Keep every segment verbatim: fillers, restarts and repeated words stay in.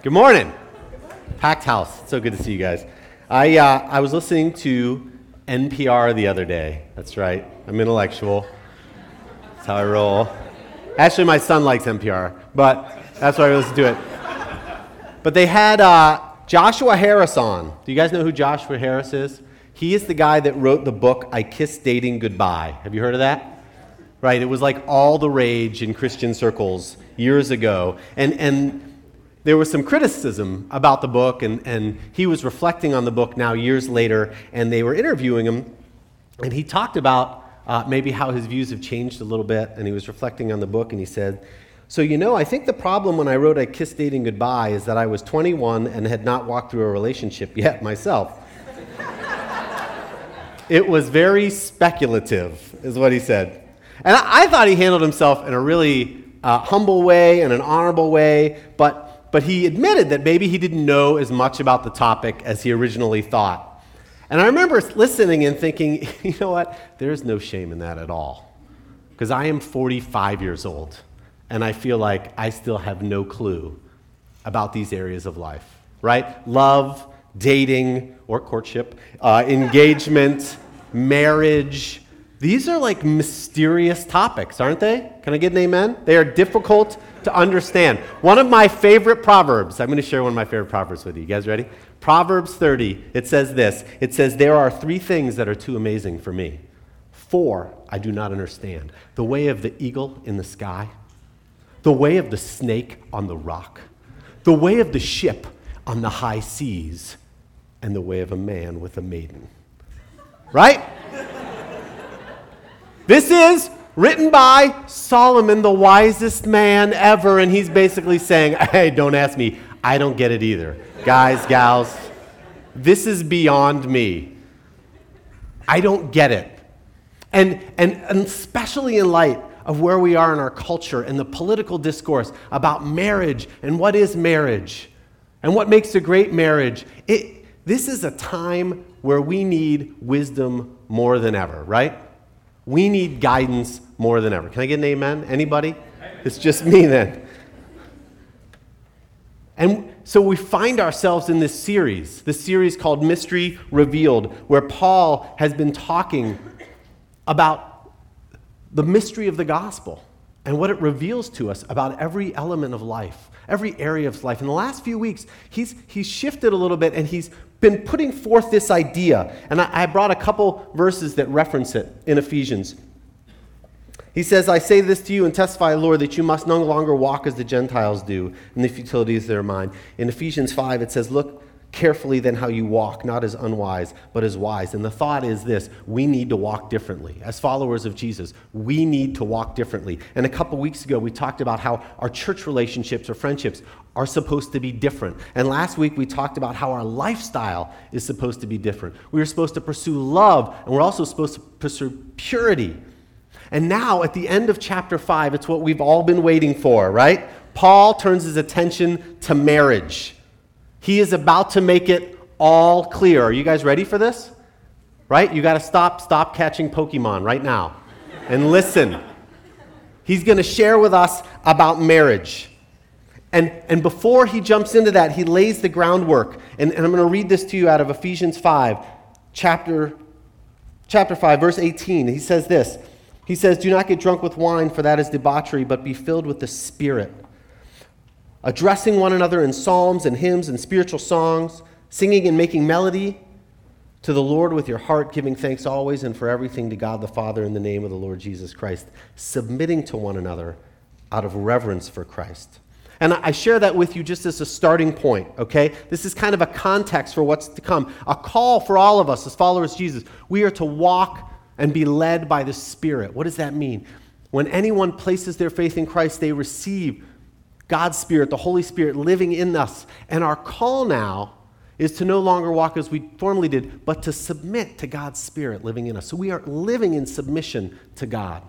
Good morning. Packed house. So good to see you guys. I uh, I was listening to N P R the other day. That's right. I'm intellectual. That's how I roll. Actually, my son likes N P R, but that's why I listen to it. But they had uh, Joshua Harris on. Do you guys know who Joshua Harris is? He is the guy that wrote the book, I Kissed Dating Goodbye. Have you heard of that? Right, it was like all the rage in Christian circles years ago. And and there was some criticism about the book, and, and he was reflecting on the book now years later, and they were interviewing him, and he talked about uh, maybe how his views have changed a little bit, and he was reflecting on the book, and he said, so you know, I think the problem when I wrote I Kissed Dating Goodbye is that I was twenty-one and had not walked through a relationship yet myself. It was very speculative, is what he said. And I, I thought he handled himself in a really uh, humble way and an honorable way, but But he admitted that maybe he didn't know as much about the topic as he originally thought. And I remember listening and thinking, you know what? There's no shame in that at all. Because I am forty-five years old, and I feel like I still have no clue about these areas of life, right? Love, dating, or courtship, uh, engagement, marriage. These are like mysterious topics, aren't they? Can I get an amen? They are difficult to understand. One of my favorite proverbs, I'm going to share one of my favorite proverbs with you. You guys ready? Proverbs thirty, it says this. It says, there are three things that are too amazing for me. Four I do not understand. The way of the eagle in the sky, the way of the snake on the rock, the way of the ship on the high seas, and the way of a man with a maiden. Right? This is written by Solomon, the wisest man ever, and he's basically saying, hey, don't ask me. I don't get it either. Guys, gals, this is beyond me. I don't get it. And, and, and especially in light of where we are in our culture and the political discourse about marriage and what is marriage and what makes a great marriage, it, this is a time where we need wisdom more than ever, right? We need guidance more than ever. Can I get an amen? Anybody? It's just me then. And so we find ourselves in this series, this series called Mystery Revealed, where Paul has been talking about the mystery of the gospel and what it reveals to us about every element of life, every area of life. In the last few weeks, he's he's shifted a little bit, and he's been putting forth this idea. And I, I brought a couple verses that reference it in Ephesians. He says, I say this to you and testify, Lord, that you must no longer walk as the Gentiles do in the futilities of their mind. In Ephesians five, it says, look carefully then how you walk, not as unwise, but as wise. And the thought is this: we need to walk differently. As followers of Jesus, we need to walk differently. And a couple weeks ago, we talked about how our church relationships or friendships are supposed to be different. And last week, we talked about how our lifestyle is supposed to be different. We are supposed to pursue love, and we're also supposed to pursue purity. And now, at the end of chapter five, it's what we've all been waiting for, right? Paul turns his attention to marriage. He is about to make it all clear. Are you guys ready for this? Right? You got to stop, stop catching Pokemon right now and listen. He's going to share with us about marriage. And, and before he jumps into that, he lays the groundwork. And, and I'm going to read this to you out of Ephesians five, chapter, chapter five, verse eighteen. He says this. He says, do not get drunk with wine, for that is debauchery, but be filled with the Spirit, addressing one another in psalms and hymns and spiritual songs, singing and making melody to the Lord with your heart, giving thanks always and for everything to God the Father in the name of the Lord Jesus Christ, submitting to one another out of reverence for Christ. And I share that with you just as a starting point, okay? This is kind of a context for what's to come, a call for all of us as followers of Jesus. We are to walk and be led by the Spirit. What does that mean? When anyone places their faith in Christ, they receive God's Spirit, the Holy Spirit living in us. And our call now is to no longer walk as we formerly did, but to submit to God's Spirit living in us. So we are living in submission to God.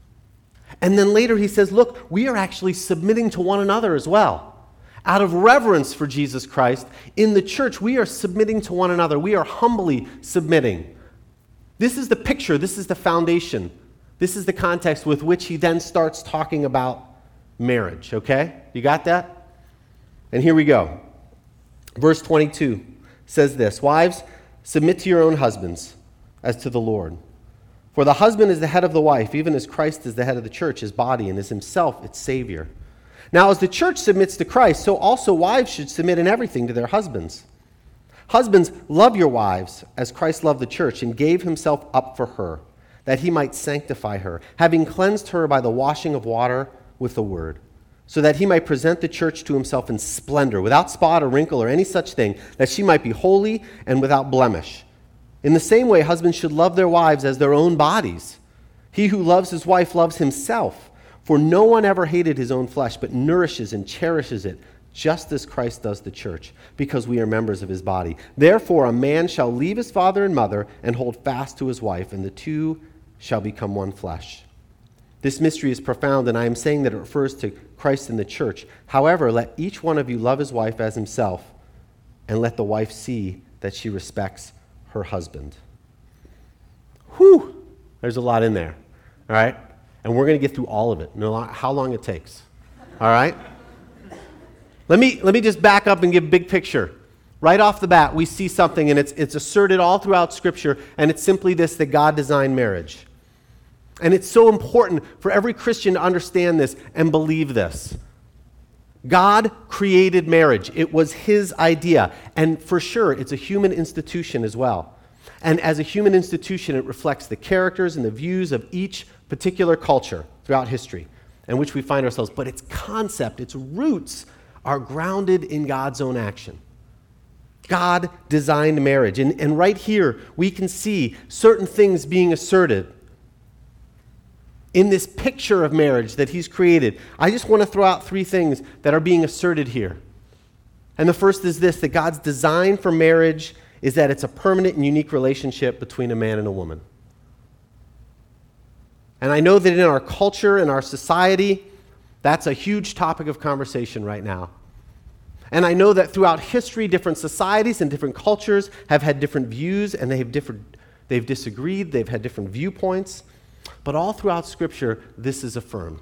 And then later he says, look, we are actually submitting to one another as well. Out of reverence for Jesus Christ, in the church, we are submitting to one another. We are humbly submitting. This is the picture. This is the foundation. This is the context with which he then starts talking about marriage, okay? You got that? And here we go. Verse twenty-two says this, "Wives, submit to your own husbands as to the Lord. For the husband is the head of the wife, even as Christ is the head of the church, his body, and is himself its Savior. Now, as the church submits to Christ, so also wives should submit in everything to their husbands. Husbands, love your wives as Christ loved the church and gave himself up for her, that he might sanctify her, having cleansed her by the washing of water with the word, so that he might present the church to himself in splendor, without spot or wrinkle or any such thing, that she might be holy and without blemish. In the same way, husbands should love their wives as their own bodies. He who loves his wife loves himself, for no one ever hated his own flesh, but nourishes and cherishes it, just as Christ does the church, because we are members of his body. Therefore, a man shall leave his father and mother and hold fast to his wife, and the two shall become one flesh. This mystery is profound, and I am saying that it refers to Christ and the church. However, let each one of you love his wife as himself, and let the wife see that she respects her husband." Whew! There's a lot in there, all right? And we're going to get through all of it, no matter how long it takes, all right? Let me, let me just back up and give a big picture. Right off the bat, we see something, and it's, it's asserted all throughout Scripture, and it's simply this, that God designed marriage. And it's so important for every Christian to understand this and believe this. God created marriage. It was his idea. And for sure, it's a human institution as well. And as a human institution, it reflects the characters and the views of each particular culture throughout history in which we find ourselves. But its concept, its roots, are grounded in God's own action. God designed marriage. And, and right here, we can see certain things being asserted in this picture of marriage that he's created. I just want to throw out three things that are being asserted here. And the first is this, that God's design for marriage is that it's a permanent and unique relationship between a man and a woman. And I know that in our culture, in our society, that's a huge topic of conversation right now. And I know that throughout history, different societies and different cultures have had different views, and they have different, they've disagreed, they've had different viewpoints. But all throughout Scripture, this is affirmed.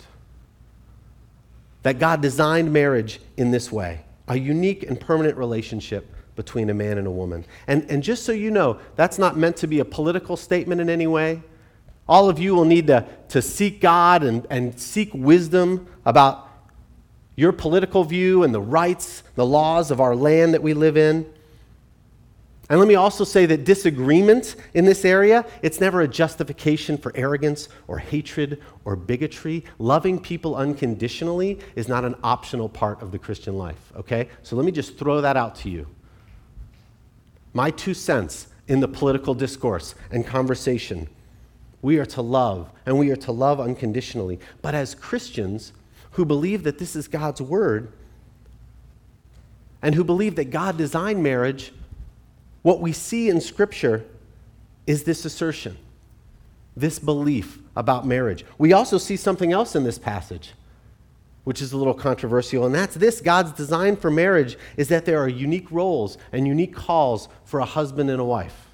That God designed marriage in this way, a unique and permanent relationship between a man and a woman. And, and just so you know, that's not meant to be a political statement in any way. All of you will need to, to seek God and, and seek wisdom about your political view and the rights, the laws of our land that we live in. And let me also say that disagreement in this area, it's never a justification for arrogance or hatred or bigotry. Loving people unconditionally is not an optional part of the Christian life, okay? So let me just throw that out to you. My two cents in the political discourse and conversation. We are to love, and we are to love unconditionally. But as Christians who believe that this is God's word, and who believe that God designed marriage, what we see in Scripture is this assertion, this belief about marriage. We also see something else in this passage, which is a little controversial, and that's this: God's design for marriage is that there are unique roles and unique calls for a husband and a wife.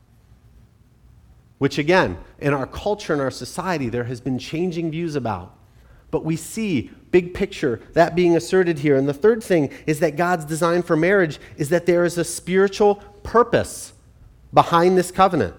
Which again, in our culture and our society, there has been changing views about. But we see, big picture, that being asserted here. And the third thing is that God's design for marriage is that there is a spiritual purpose behind this covenant.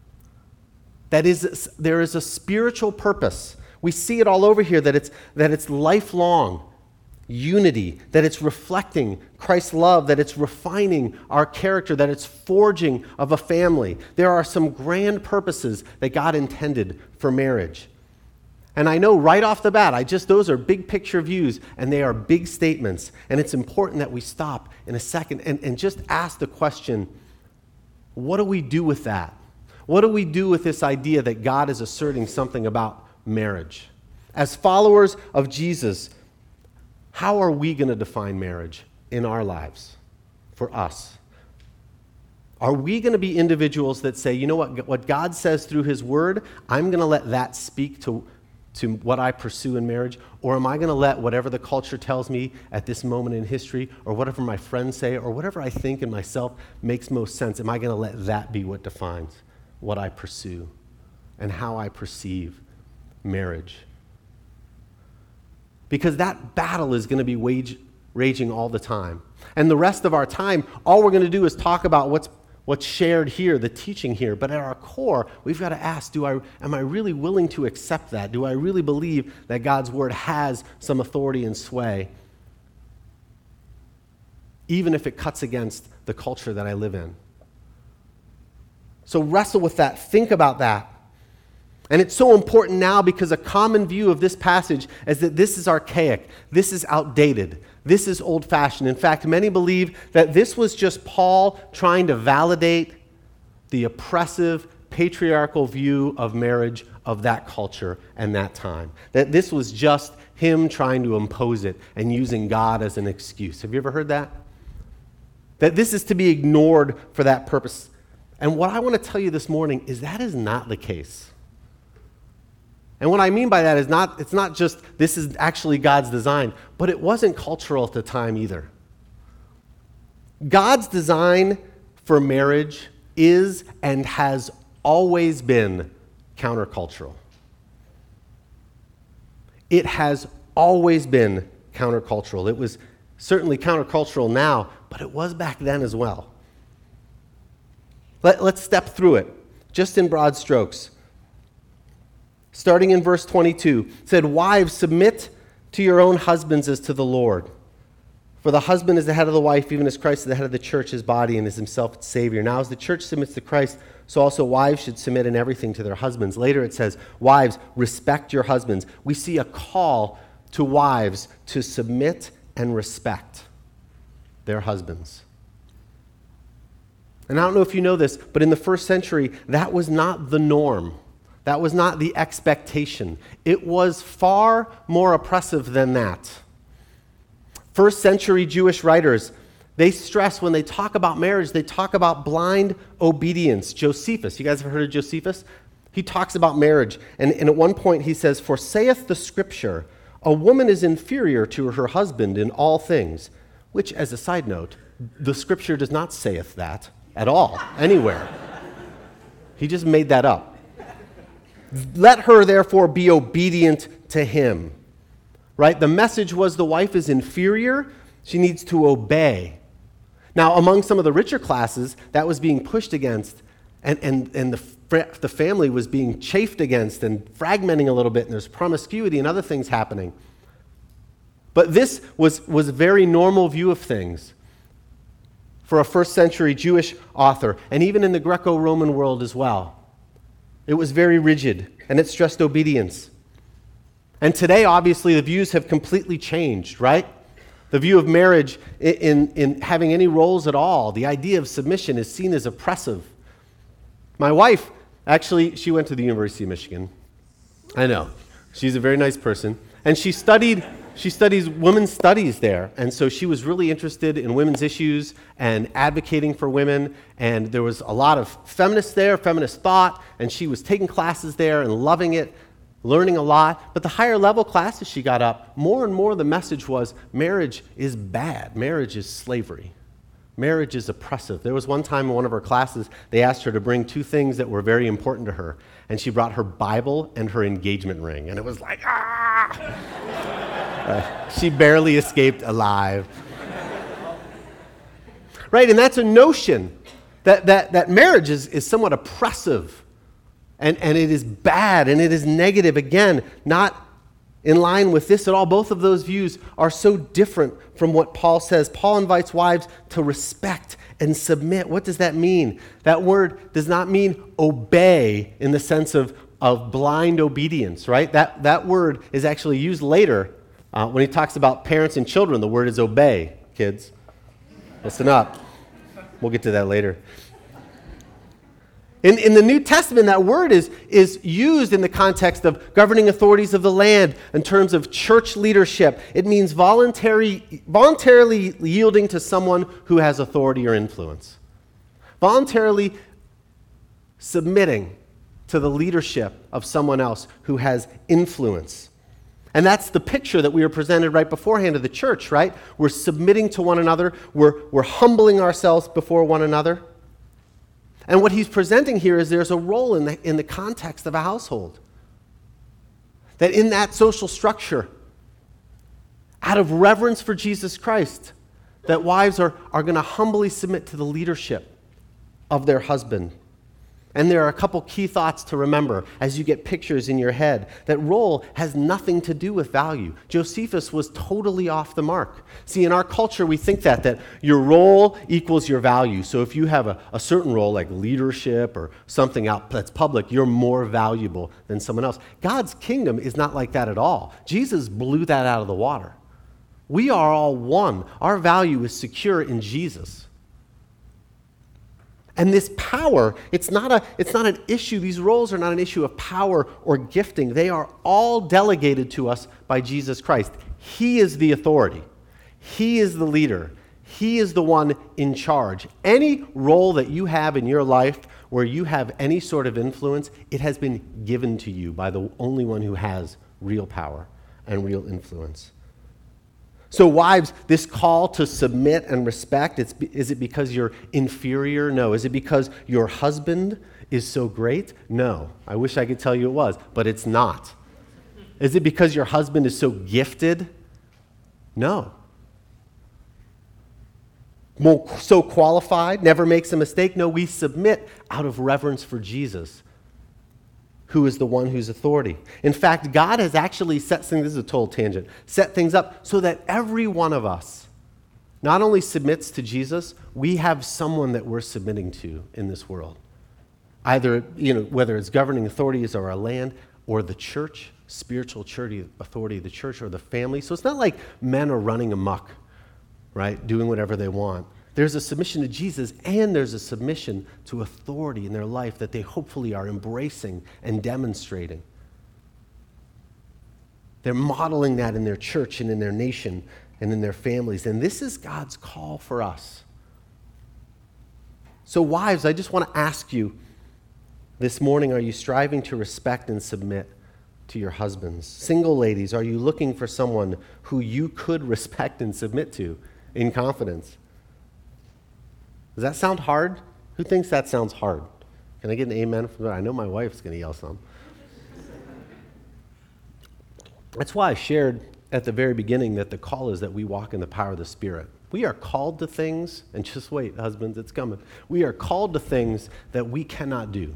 That is, there is a spiritual purpose. We see it all over here, that it's, that it's lifelong unity, that it's reflecting Christ's love, that it's refining our character, that it's forging of a family. There are some grand purposes that God intended for marriage. And I know right off the bat, I just those are big picture views, and they are big statements. And it's important that we stop in a second and, and just ask the question, what do we do with that? What do we do with this idea that God is asserting something about marriage? As followers of Jesus, how are we going to define marriage in our lives, for us? Are we going to be individuals that say, you know what, what God says through his word, I'm going to let that speak to to what I pursue in marriage? Or am I going to let whatever the culture tells me at this moment in history, or whatever my friends say, or whatever I think in myself makes most sense, am I going to let that be what defines what I pursue and how I perceive marriage? Because that battle is going to be waged, raging all the time. And the rest of our time, all we're going to do is talk about what's what's shared here, the teaching here. But at our core, we've got to ask, do I, am I really willing to accept that? Do I really believe that God's word has some authority and sway, even if it cuts against the culture that I live in? So wrestle with that. Think about that. And it's so important now because a common view of this passage is that this is archaic, this is outdated, this is old-fashioned. In fact, many believe that this was just Paul trying to validate the oppressive, patriarchal view of marriage of that culture and that time. That this was just him trying to impose it and using God as an excuse. Have you ever heard that? That this is to be ignored for that purpose. And what I want to tell you this morning is that is not the case. And what I mean by that is not, it's not just this is actually God's design, but it wasn't cultural at the time either. God's design for marriage is and has always been countercultural. It has always been countercultural. It was certainly countercultural now, but it was back then as well. Let, let's step through it, just in broad strokes. Starting in verse twenty-two, it said, "Wives, submit to your own husbands as to the Lord. For the husband is the head of the wife, even as Christ is the head of the church, his body, and is himself its Savior. Now as the church submits to Christ, so also wives should submit in everything to their husbands." Later it says, "Wives, respect your husbands." We see a call to wives to submit and respect their husbands. And I don't know if you know this, but in the first century, that was not the norm. That was not the expectation. It was far more oppressive than that. First century Jewish writers, they stress when they talk about marriage, they talk about blind obedience. Josephus, you guys have heard of Josephus? He talks about marriage, and, and at one point he says, "For saith the scripture, a woman is inferior to her husband in all things," which, as a side note, the scripture does not saith that at all, anywhere. He just made that up. "Let her therefore be obedient to him." Right? The message was the wife is inferior. She needs to obey. Now, among some of the richer classes, that was being pushed against, and, and, and the, the family was being chafed against and fragmenting a little bit, and there's promiscuity and other things happening. But this was, was a very normal view of things for a first century Jewish author, and even in the Greco-Roman world as well. It was very rigid, and it stressed obedience. And today, obviously, the views have completely changed, right? The view of marriage in, in, in having any roles at all, the idea of submission is seen as oppressive. My wife, actually, she went to the University of Michigan. I know. She's a very nice person. And she studied, she studies women's studies there. And so she was really interested in women's issues and advocating for women. And there was a lot of feminists there, feminist thought, and she was taking classes there and loving it, learning a lot. But the higher level classes she got up, more and more the message was marriage is bad. Marriage is slavery. Marriage is oppressive. There was one time in one of her classes, they asked her to bring two things that were very important to her. And she brought her Bible and her engagement ring. And it was like, ah! uh, she barely escaped alive. Right, and that's a notion that, that, that marriage is, is somewhat oppressive. And, and it is bad, and it is negative. Again, not in line with this at all. Both of those views are so different from what Paul says. Paul invites wives to respect and submit. What does that mean? That word does not mean obey in the sense of, of blind obedience, right? That, that word is actually used later uh, when he talks about parents and children. The word is obey, kids. Listen up. We'll get to that later. In, in the New Testament, that word is, is used in the context of governing authorities of the land in terms of church leadership. It means voluntary, voluntarily yielding to someone who has authority or influence. Voluntarily submitting to the leadership of someone else who has influence. And that's the picture that we were presented right beforehand of the church, right? We're submitting to one another. We're, we're humbling ourselves before one another. And what he's presenting here is there's a role in the, in the context of a household. That in that social structure, out of reverence for Jesus Christ, that wives are, are going to humbly submit to the leadership of their husband. And there are a couple key thoughts to remember as you get pictures in your head. That role has nothing to do with value. Josephus was totally off the mark. See, in our culture, we think that, that your role equals your value. So if you have a, a certain role like leadership or something out that's public, you're more valuable than someone else. God's kingdom is not like that at all. Jesus blew that out of the water. We are all one. Our value is secure in Jesus. And this power, it's not a, it's not an issue. These roles are not an issue of power or gifting. They are all delegated to us by Jesus Christ. He is the authority. He is the leader. He is the one in charge. Any role that you have in your life where you have any sort of influence, it has been given to you by the only one who has real power and real influence. So wives, this call to submit and respect, it's, is it because you're inferior? No. Is it because your husband is so great? No. I wish I could tell you it was, but it's not. Is it because your husband is so gifted? No. More, so qualified, never makes a mistake? No, we submit out of reverence for Jesus, who is the one who's authority. In fact, God has actually set things, this is a total tangent, set things up so that every one of us not only submits to Jesus, we have someone that we're submitting to in this world. Either, you know, whether it's governing authorities or our land or the church, spiritual authority of the church or the family. So it's not like men are running amok, right, doing whatever they want. There's a submission to Jesus, and there's a submission to authority in their life that they hopefully are embracing and demonstrating. They're modeling that in their church and in their nation and in their families. And this is God's call for us. So wives, I just want to ask you this morning, are you striving to respect and submit to your husbands? Single ladies, are you looking for someone who you could respect and submit to in confidence? Does that sound hard? Who thinks that sounds hard? Can I get an amen from that? I know my wife's going to yell some. That's why I shared at the very beginning that the call is that we walk in the power of the Spirit. We are called to things, and just wait, husbands, it's coming. We are called to things that we cannot do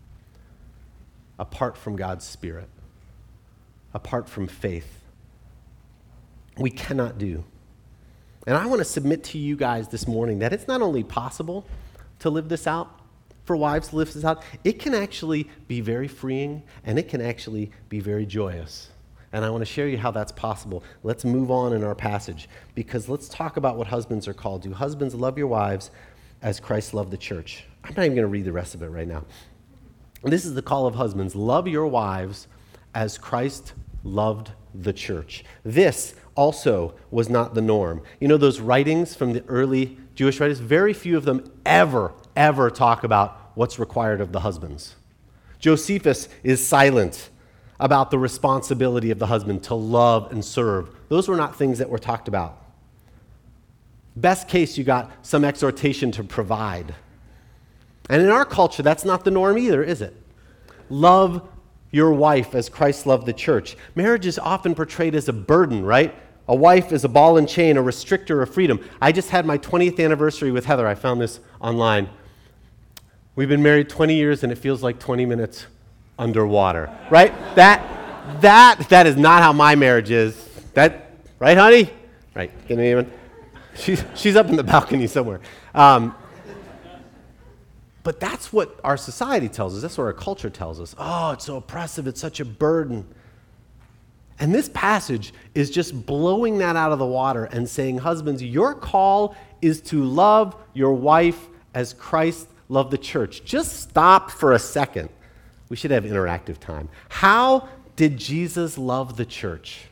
apart from God's Spirit, apart from faith. We cannot do. And I want to submit to you guys this morning that it's not only possible to live this out, for wives to live this out, it can actually be very freeing, and it can actually be very joyous. And I want to share you how that's possible. Let's move on in our passage, because let's talk about what husbands are called to. Husbands, love your wives as Christ loved the church. I'm not even going to read the rest of it right now. This is the call of husbands. Love your wives as Christ loved the church. This also was not the norm. You know those writings from the early Jewish writers? Very few of them ever, ever talk about what's required of the husbands. Josephus is silent about the responsibility of the husband to love and serve. Those were not things that were talked about. Best case, you got some exhortation to provide. And in our culture, that's not the norm either, is it? Love your wife as Christ loved the church. Marriage is often portrayed as a burden, right? A wife is a ball and chain, a restrictor of freedom. I just had my twentieth anniversary with Heather. I found this online. We've been married twenty years, and it feels like twenty minutes underwater, right? That, that, that is not how my marriage is. That, right, honey? Right. Can anyone? She's, she's up in the balcony somewhere. Um, But that's what our society tells us. That's what our culture tells us. Oh, it's so oppressive. It's such a burden. And this passage is just blowing that out of the water and saying, husbands, your call is to love your wife as Christ loved the church. Just stop for a second. We should have interactive time. How did Jesus love the church?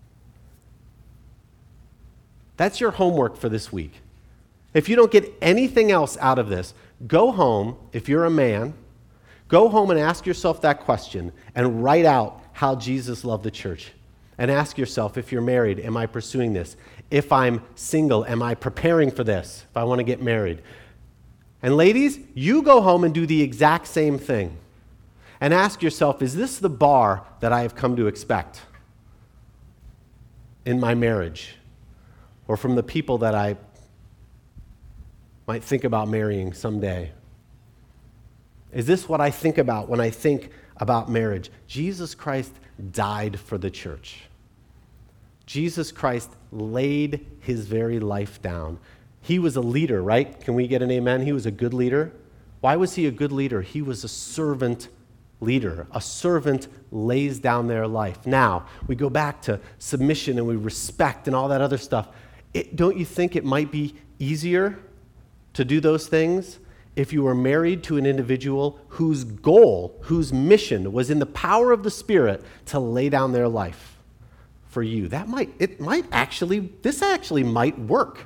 That's your homework for this week. If you don't get anything else out of this, go home, if you're a man, go home and ask yourself that question and write out how Jesus loved the church. And ask yourself, if you're married, am I pursuing this? If I'm single, am I preparing for this? If I want to get married. And ladies, you go home and do the exact same thing. And ask yourself, is this the bar that I have come to expect? in my marriage or from the people that I might think about marrying someday? Is this what I think about when I think about marriage? Jesus Christ died for the church. Jesus Christ laid his very life down. He was a leader, right? Can we get an amen? He was a good leader. Why was he a good leader? He was a servant leader. A servant lays down their life. Now, we go back to submission and we respect and all that other stuff. It, don't you think it might be easier to do those things if you were married to an individual whose goal, whose mission was in the power of the Spirit to lay down their life for you? That might, it might actually, this actually might work.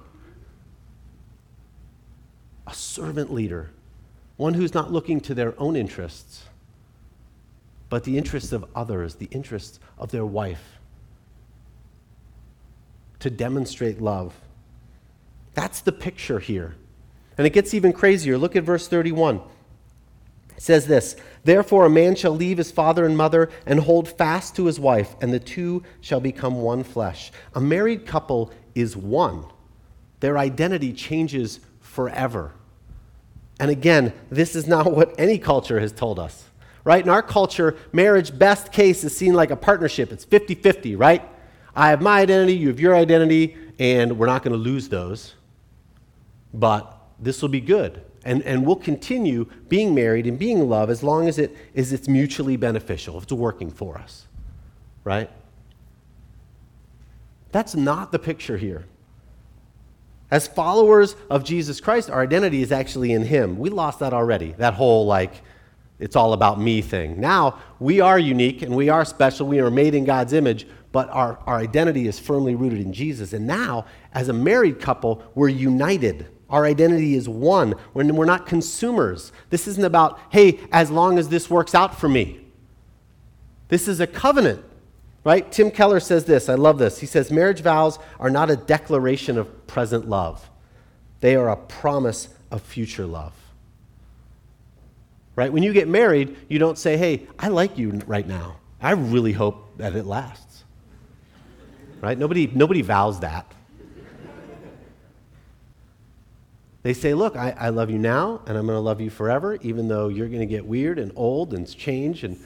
A servant leader, one who's not looking to their own interests, but the interests of others, the interests of their wife, to demonstrate love. That's the picture here. And it gets even crazier. Look at verse thirty-one. It says this, "Therefore a man shall leave his father and mother and hold fast to his wife, and the two shall become one flesh." A married couple is one. Their identity changes forever. And again, this is not what any culture has told us, right? In our culture, marriage, best case, is seen like a partnership. It's fifty-fifty, right? I have my identity, you have your identity, and we're not going to lose those. But this will be good. And, and we'll continue being married and being in love as long as it is it's mutually beneficial, if it's working for us, right? That's not the picture here. As followers of Jesus Christ, our identity is actually in him. We lost that already, that whole like, it's all about me thing. Now, we are unique and we are special. We are made in God's image, but our, our identity is firmly rooted in Jesus. And now, as a married couple, we're united. Our identity is one. We're, we're not consumers. This isn't about, hey, as long as this works out for me. This is a covenant, right? Tim Keller says this. I love this. He says, marriage vows are not a declaration of present love. They are a promise of future love. Right? When you get married, you don't say, hey, I like you right now. I really hope that it lasts. Right? Nobody, nobody vows that. They say, look, I, I love you now, and I'm going to love you forever, even though you're going to get weird and old and change. And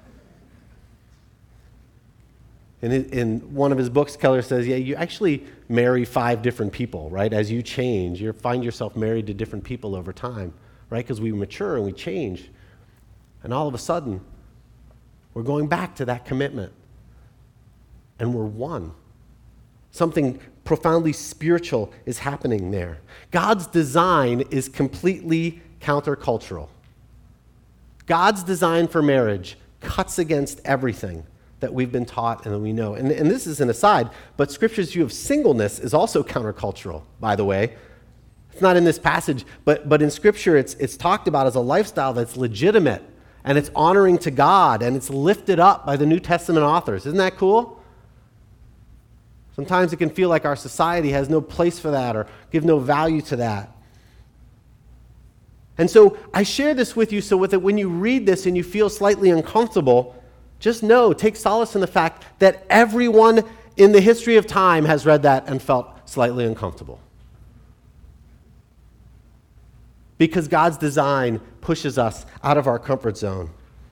in, in one of his books, Keller says, yeah, you actually marry five different people, right? As you change, you find yourself married to different people over time, right? Because we mature and we change. And all of a sudden, we're going back to that commitment. And we're one. Something profoundly spiritual is happening there. God's design is completely countercultural. God's design for marriage cuts against everything that we've been taught and that we know. And, and this is an aside, but Scripture's view of singleness is also countercultural, by the way. It's not in this passage, but, but in Scripture it's, it's talked about as a lifestyle that's legitimate, and it's honoring to God, and it's lifted up by the New Testament authors. Isn't that cool? Sometimes it can feel like our society has no place for that or give no value to that. And so I share this with you so that when you read this and you feel slightly uncomfortable, just know, take solace in the fact that everyone in the history of time has read that and felt slightly uncomfortable. Because God's design pushes us out of our comfort zone.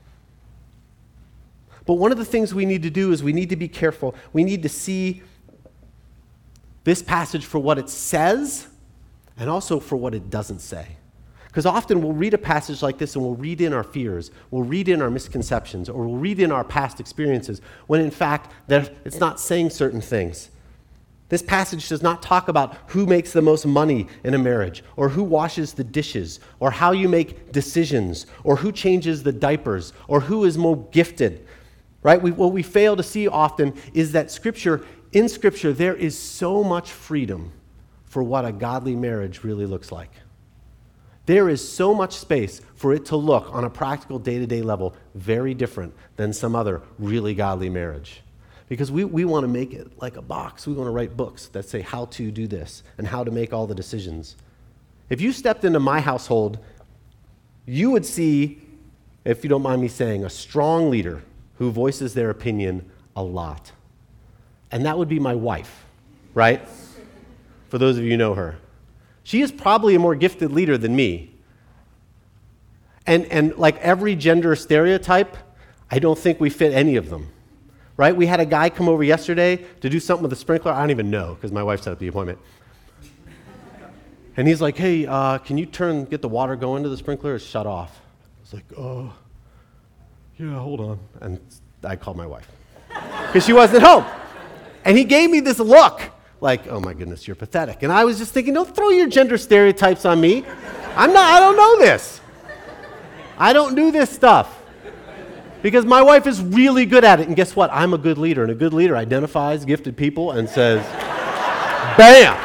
But one of the things we need to do is we need to be careful. We need to see this passage for what it says and also for what it doesn't say. Because often we'll read a passage like this and we'll read in our fears, we'll read in our misconceptions, or we'll read in our past experiences, when in fact it's not saying certain things. This passage does not talk about who makes the most money in a marriage, or who washes the dishes, or how you make decisions, or who changes the diapers, or who is more gifted. Right? We, what we fail to see often is that Scripture, in Scripture, there is so much freedom for what a godly marriage really looks like. There is so much space for it to look on a practical day-to-day level very different than some other really godly marriage. Because we, we want to make it like a box. We want to write books that say how to do this and how to make all the decisions. If you stepped into my household, you would see, if you don't mind me saying, a strong leader who voices their opinion a lot. and that would be my wife, right? For those of you who know her. She is probably a more gifted leader than me. And, and like every gender stereotype, I don't think we fit any of them, right? We had a guy come over yesterday to do something with a sprinkler. I don't even know because my wife set up the appointment. And he's like, hey, uh, can you turn, get the water going to the sprinkler? It's shut off. I was like, oh, yeah, hold on. And I called my wife because she wasn't home. And he gave me this look like, oh my goodness, you're pathetic. And I was just thinking, don't throw your gender stereotypes on me. I'm not, I don't know this. I don't do this stuff. Because my wife is really good at it. And guess what? I'm a good leader. And a good leader identifies gifted people and says, bam.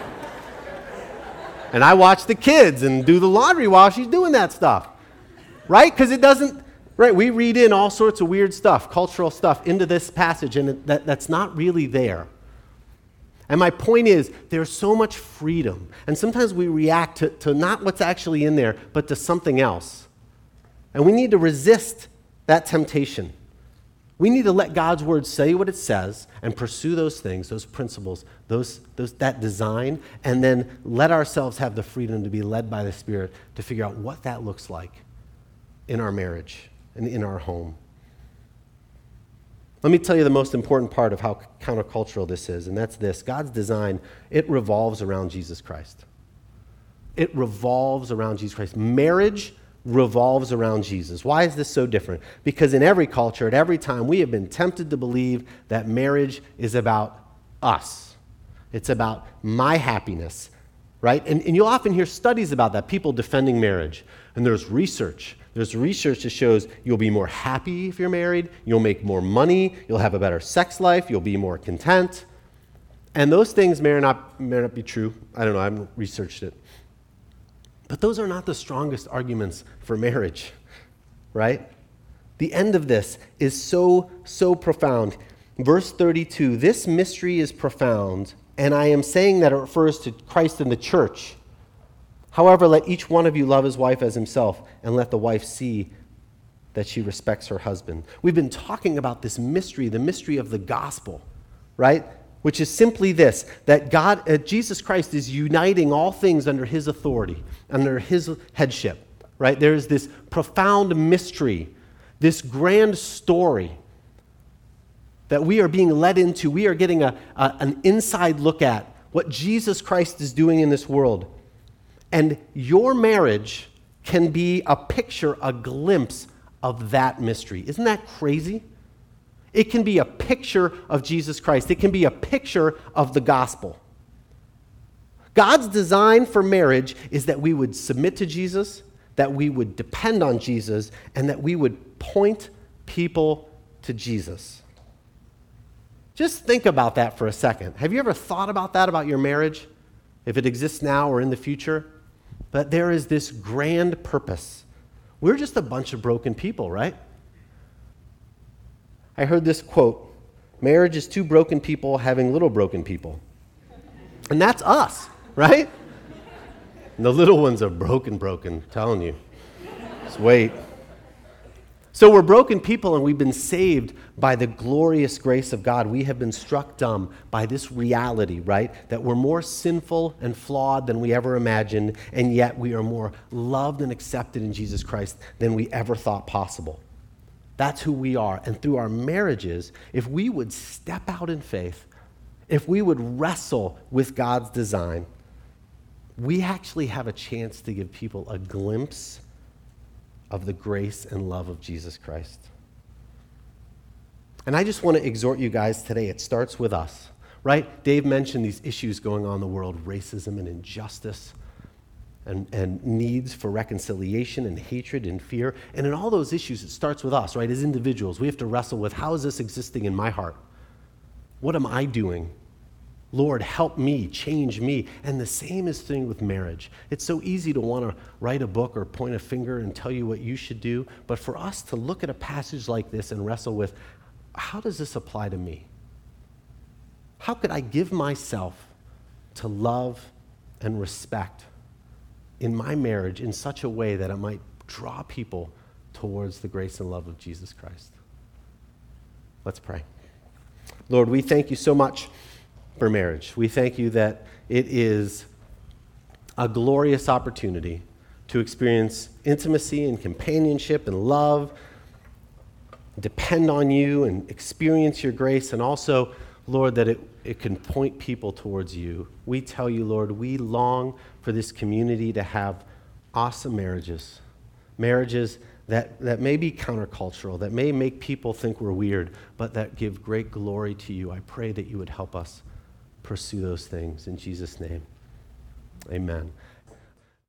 And I watch the kids and do the laundry while she's doing that stuff. Right? Because it doesn't, right? We read in all sorts of weird stuff, cultural stuff into this passage, and it, that, that's not really there. And my point is, there's so much freedom. And sometimes we react to, to not what's actually in there, but to something else. And we need to resist that temptation. We need to let God's word say what it says and pursue those things, those principles, those, those, that design, and then let ourselves have the freedom to be led by the Spirit to figure out what that looks like in our marriage and in our home. Let me tell you the most important part of how countercultural this is, and that's this. God's design, it revolves around Jesus Christ. It revolves around Jesus Christ. Marriage revolves around Jesus. Why is this so different? Because in every culture, at every time, we have been tempted to believe that marriage is about us. It's about my happiness, right? And, and you'll often hear studies about that, people defending marriage. And there's research. There's research that shows you'll be more happy if you're married, you'll make more money, you'll have a better sex life, you'll be more content. And those things may or not, may not be true. I don't know, I haven't researched it. But those are not the strongest arguments for marriage, right? The end of this is so, so profound. Verse thirty-two, this mystery is profound, and I am saying that it refers to Christ and the church. However, let each one of you love his wife as himself, and let the wife see that she respects her husband. We've been talking about this mystery, the mystery of the gospel, right? Which is simply this, that God, uh, Jesus Christ is uniting all things under his authority, under his headship, right? There is this profound mystery, this grand story that we are being led into. We are getting a, a, an inside look at what Jesus Christ is doing in this world. And your marriage can be a picture, a glimpse of that mystery. Isn't that crazy? It can be a picture of Jesus Christ. It can be a picture of the gospel. God's design for marriage is that we would submit to Jesus, that we would depend on Jesus, and that we would point people to Jesus. Just think about that for a second. Have you ever thought about that, about your marriage, if it exists now or in the future? But there is this grand purpose. We're just a bunch of broken people, right? I heard this quote, marriage is two broken people having little broken people. And that's us, right? And the little ones are broken, broken, I'm telling you. Just wait. So we're broken people and we've been saved by the glorious grace of God. We have been struck dumb by this reality, right? That we're more sinful and flawed than we ever imagined, and yet we are more loved and accepted in Jesus Christ than we ever thought possible. That's who we are. And through our marriages, if we would step out in faith, if we would wrestle with God's design, we actually have a chance to give people a glimpse of the grace and love of Jesus Christ. And I just want to exhort you guys today. It starts with us, right? Dave mentioned these issues going on in the world, racism and injustice. And, and needs for reconciliation and hatred and fear. And in all those issues, it starts with us, right? As individuals, we have to wrestle with, how is this existing in my heart? What am I doing? Lord, help me, change me. And the same is thing with marriage. It's so easy to want to write a book or point a finger and tell you what you should do. But for us to look at a passage like this and wrestle with, how does this apply to me? How could I give myself to love and respect in my marriage in such a way that it might draw people towards the grace and love of Jesus Christ? Let's pray. Lord, we thank you so much for marriage. We thank you that it is a glorious opportunity to experience intimacy and companionship and love, depend on you and experience your grace, and also, Lord, that it, it can point people towards you. We tell you, Lord, we long for this community to have awesome marriages, marriages that, that may be countercultural, that may make people think we're weird, but that give great glory to you. I pray that you would help us pursue those things. In Jesus' name, amen.